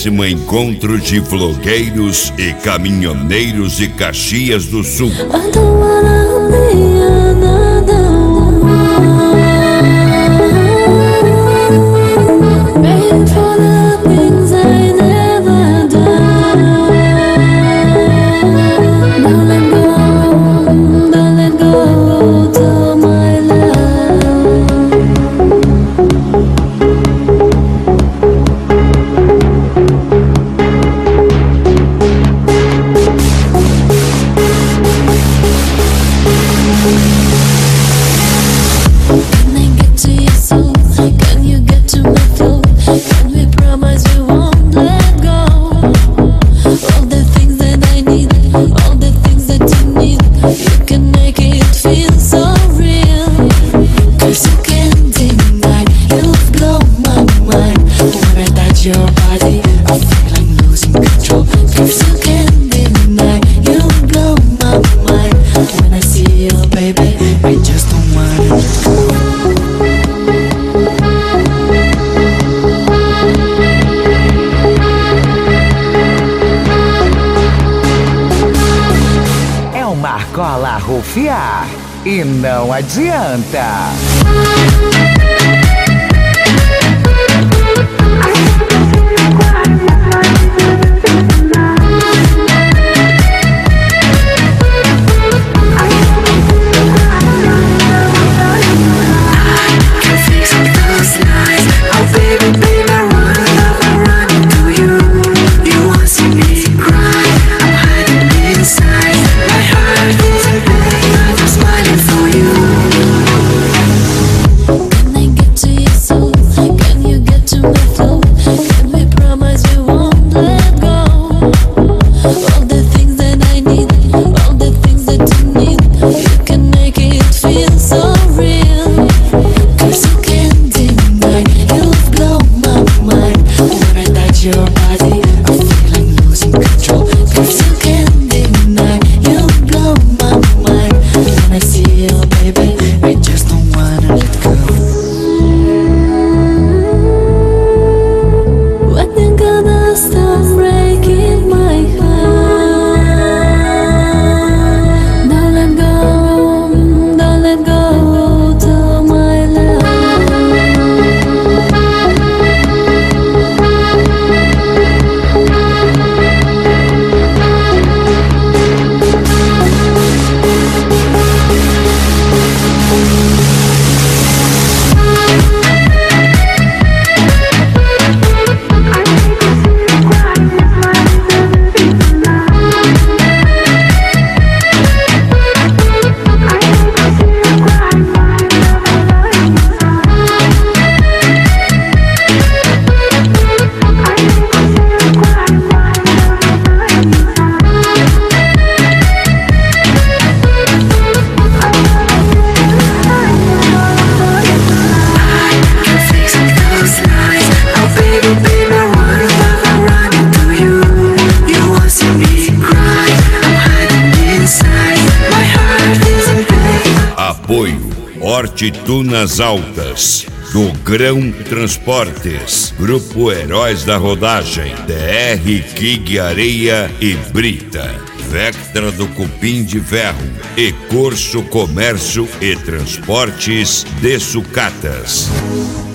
30º Encontro de Vlogueiros e Caminhoneiros de Caxias do Sul. Marcola rufiar e não adianta. Apoio Hortitunas Altas, do Grão Transportes, Grupo Heróis da Rodagem, DR King Areia e Brita, Vectra do Cupim de Ferro e Corso Comércio e Transportes de Sucatas.